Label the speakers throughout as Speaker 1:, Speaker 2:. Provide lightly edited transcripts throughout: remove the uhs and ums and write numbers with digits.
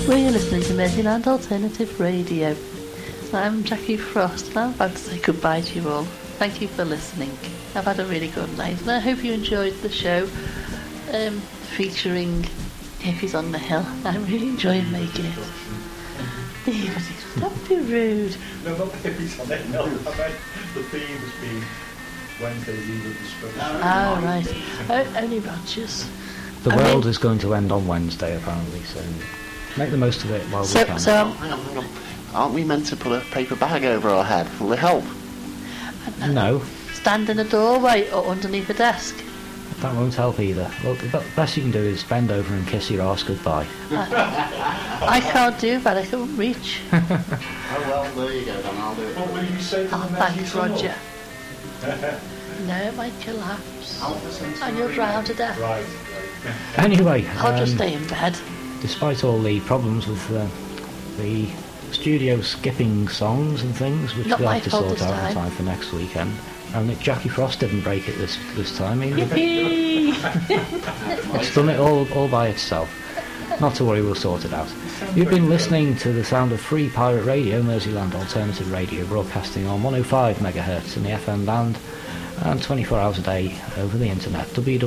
Speaker 1: We're listening to Merseyland Alternative Radio. I'm Jackie Frost and I'm about to say goodbye to you all. Thank you for listening. I've had a really good night and I hope you enjoyed the show featuring Hippies on the Hill. I'm really enjoying making it. Don't be rude.
Speaker 2: No, not the Hippies on the Hill. The theme has been Wednesday's Eve of Destruction.
Speaker 1: Oh, right. Only Rogers.
Speaker 3: The world is going to end on Wednesday, apparently, so make the most of it while we can.
Speaker 4: Hang on. Aren't we meant to put a paper bag over our head? Will it help?
Speaker 3: No.
Speaker 1: Stand in a doorway or underneath a desk.
Speaker 3: That won't help either. Well, the best you can do is bend over and kiss your arse goodbye.
Speaker 1: I can't do that, I can't reach.
Speaker 4: Oh well, there you go then, I'll do it.
Speaker 2: What will you say to the
Speaker 1: Thanks,
Speaker 2: Mersey
Speaker 1: Roger. No, it might collapse. And you'll drown to death.
Speaker 2: Right.
Speaker 3: Anyway,
Speaker 1: I'll just stay in bed.
Speaker 3: Despite all the problems with the studio skipping songs and things, which
Speaker 1: Not
Speaker 3: we'll
Speaker 1: my
Speaker 3: have to
Speaker 1: fault
Speaker 3: sort
Speaker 1: this
Speaker 3: out in
Speaker 1: time.
Speaker 3: time for next weekend, and Jackie Frost didn't break it this time either.
Speaker 1: Yippee!
Speaker 3: It's done it all by itself. Not to worry, we'll sort it out. You've been listening to the sound of Free Pirate Radio, Merseyland Alternative Radio, broadcasting on 105 megahertz in the FM band and 24 hours a day over the internet.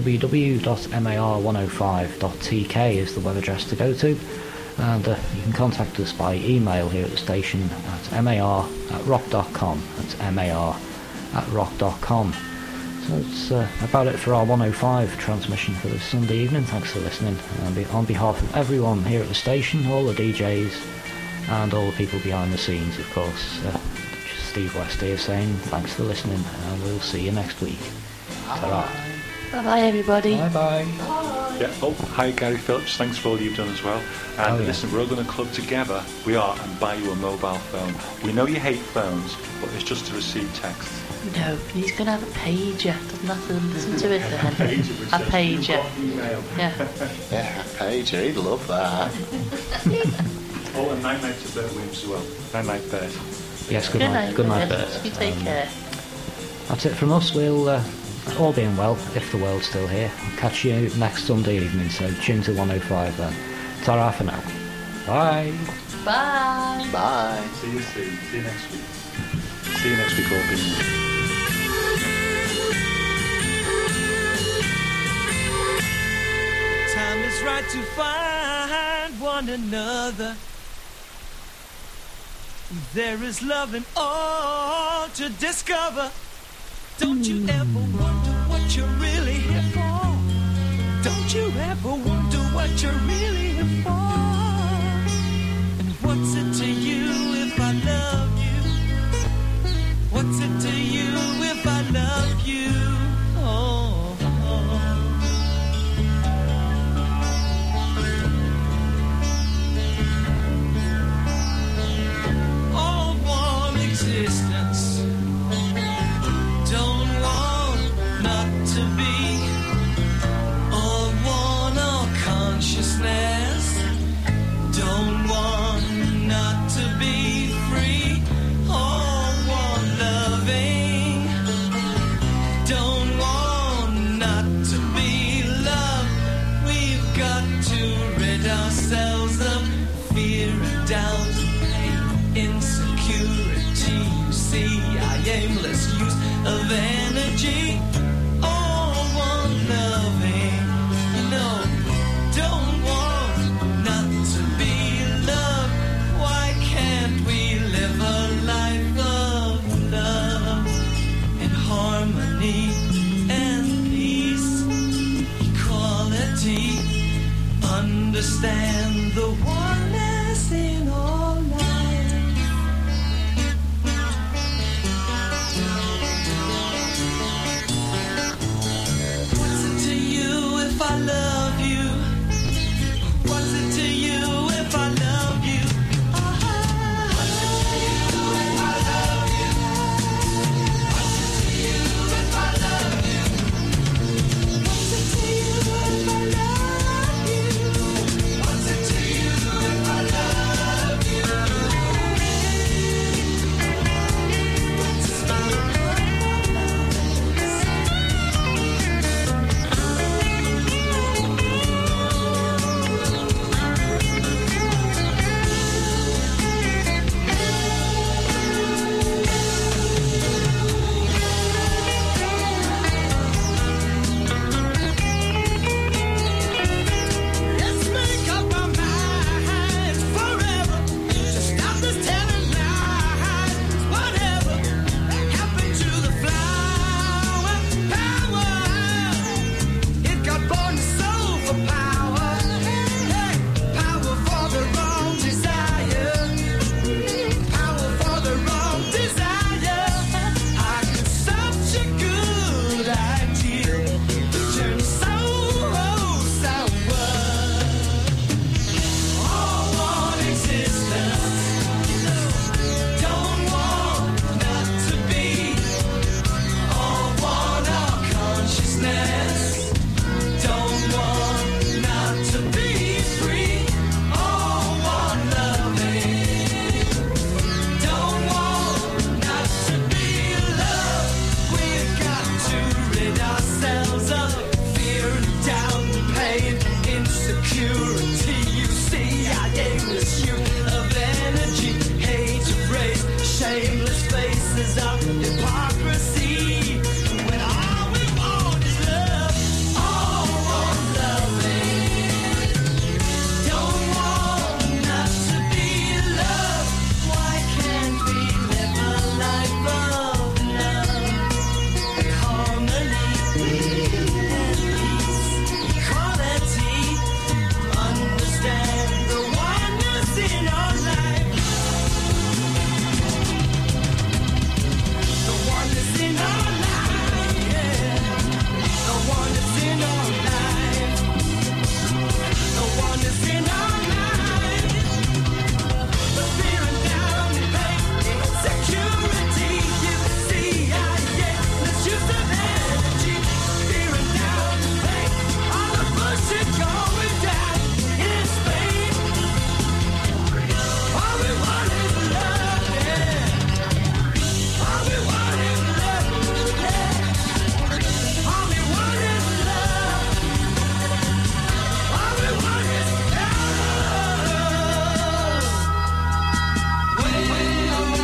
Speaker 3: www.mar105.tk is the web address to go to, and you can contact us by email here at the station at mar@rock.com. That's mar@rock.com. So it's about it for our 105 transmission for this Sunday evening. Thanks for listening. On behalf of everyone here at the station, all the DJs and all the people behind the scenes, of course, Steve West here saying thanks for listening, and we'll see you next week. Ta-ra.
Speaker 1: Bye-bye, everybody.
Speaker 3: Bye-bye.
Speaker 2: Yeah. Oh, hi Gary Phillips. Thanks for all you've done as well. And listen, we're all going to club together. We are, and buy you a mobile phone. We know you hate phones, but it's just to receive texts.
Speaker 1: No, he's going to have a pager. Doesn't have to listen to it then. A pager. Yeah.
Speaker 4: Yeah, Pager, he'd love that.
Speaker 2: Oh, and night to Bert Williams as well. Night Bert.
Speaker 3: Yes, good night. Good night, Bert.
Speaker 1: You take care.
Speaker 3: That's it from us. We'll, all being well, if the world's still here, catch you next Sunday evening, so tune to 105 then. Ta-ra for now. Bye.
Speaker 1: Bye.
Speaker 4: Bye.
Speaker 2: See you soon. See you next week. See you next week, all being well.
Speaker 5: Time is right to find one another. There is love in all to discover. Don't you ever wonder what you're really here for? Don't you ever wonder what you're really here for? And what's it to you if I love you? What's it to you if I love you? Oh, all one existence. Don't want not to be. All one, all consciousness. Don't want not to be free. All one loving. Don't want not to be loved. We've got to rid ourselves of fear and doubt, pain, insecurity. You see, our aimless use of energy. All one loving. You know, don't want not to be loved. Why can't we live a life of love and harmony and peace, equality? Understand the oneness in all life. What's it to you if I love you? What's it to you if I love you? What's it to you if I love you? What's it to you if I love you? What's it to you if I love you? What's it to you if I love you? security. You see, I aimless use of energy, hate to praise, shameless faces of hypocrisy. When all we want is love, all want loving. Don't want not to be loved. Why can't we live a life of love, harmony, and peace, equality? Understand the oneness in our life. The oneness in our life, yeah. The oneness in our life. The oneness in our life. The fear and doubt and pain, insecurity. You see, let's use the energy. Fear and doubt and pain, all the bullshit going down in Spain. All we want is love, yeah. All we want is love, yeah. All we want is love. All we want is love. When are we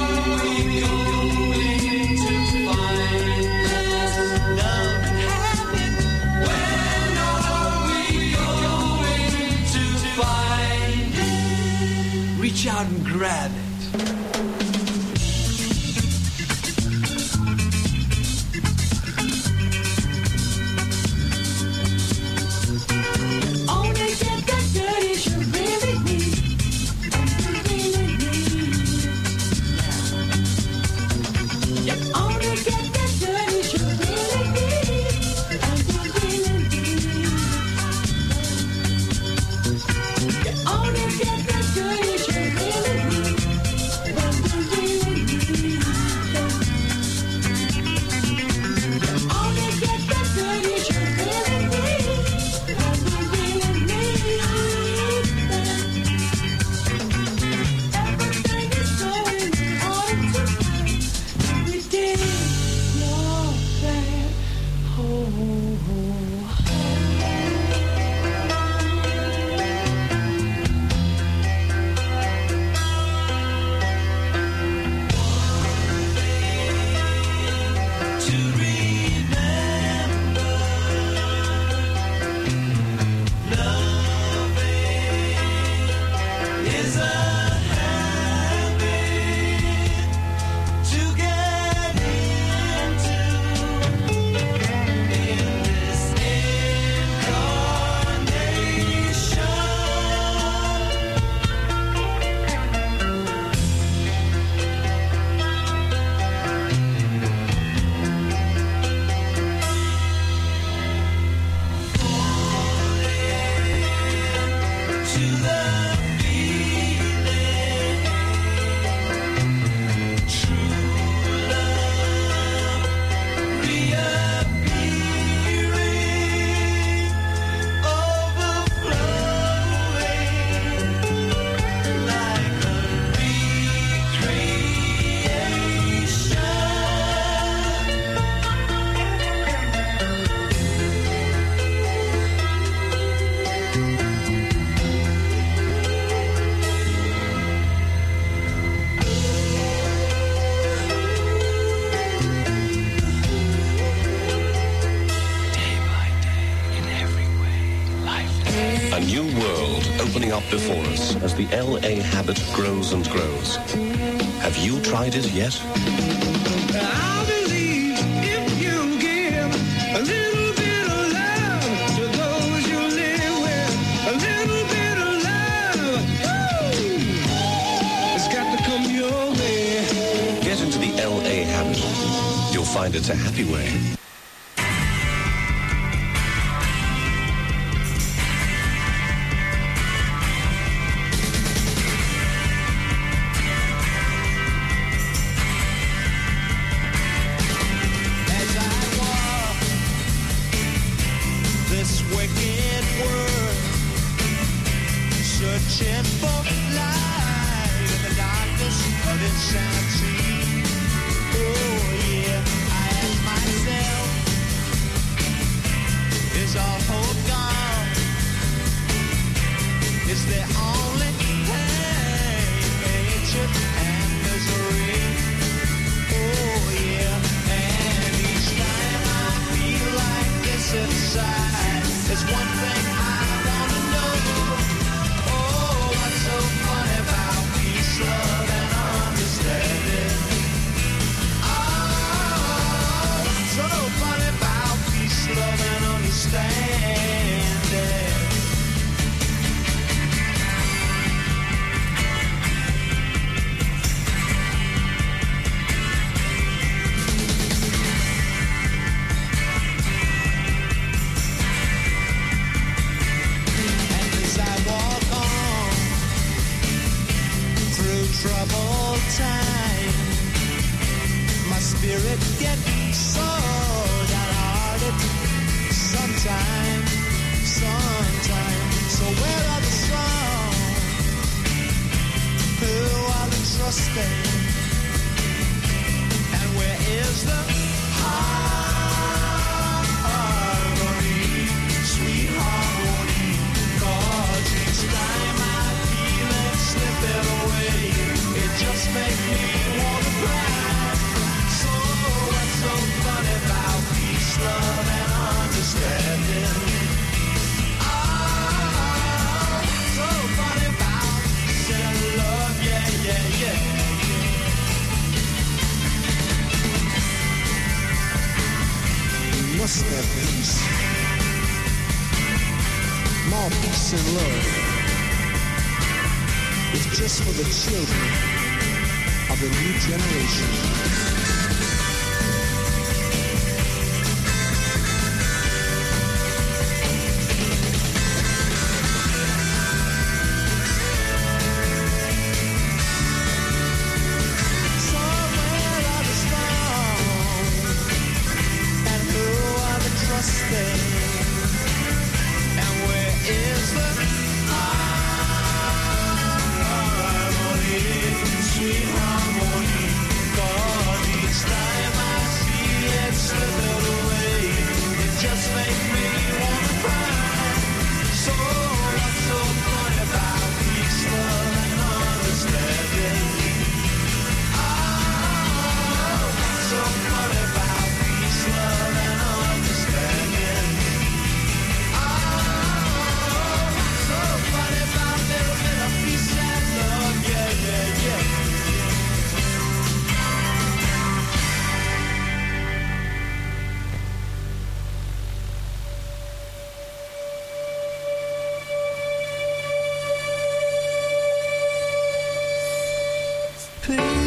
Speaker 5: going to find this love and happy? When are we going to find it? Reach out and grab it. Only get that dirty you really need. You only get that dirty you really need. You only get that dirty you really need. Only get that dirty you really need. Everything is going on to every day. You're there. To remember, loving is a habit to get into in this incarnation. To the feeling, true love reappearing, overflowing like a recreation.
Speaker 6: A new world opening up before us as the LA habit grows and grows. Have you tried it yet?
Speaker 5: I believe if you give a little bit of love to those you live with, a little bit of love, it's got to come your way.
Speaker 6: Get into the LA habit. You'll find it's a happy way.
Speaker 5: As I walk this wicked world, searching for light in the darkness of insanity. Oh yeah, I ask myself, is all hope gone? the only pain, hatred and misery. Oh yeah, and each time I feel like this inside, there's one thing I wanna know. Oh, what's so funny about peace, love, and understanding? Oh, what's so funny about peace, love, and understanding? Troubled time, my spirit gets so downhearted. Sometimes. So where are the strong? Who are the trusting? And where is the harmony, sweet harmony? 'Cause each time I feel it slipping away, it just makes me wanna cry. So what's so funny about peace, love, and understanding? Oh, so funny about peace and love, yeah. We must have peace, more peace and love. It's just for the children of the new generation. So where are the strong? And who are the trusting? And where is the sweet harmony? 'Cause each time I see it slipping away, it just makes me wanna cry. So what's so funny about peace, love, and understanding? Oh, what's so funny about peace, love, and understanding? Oh, what's so funny about a little bit of peace and love, yeah. Peace.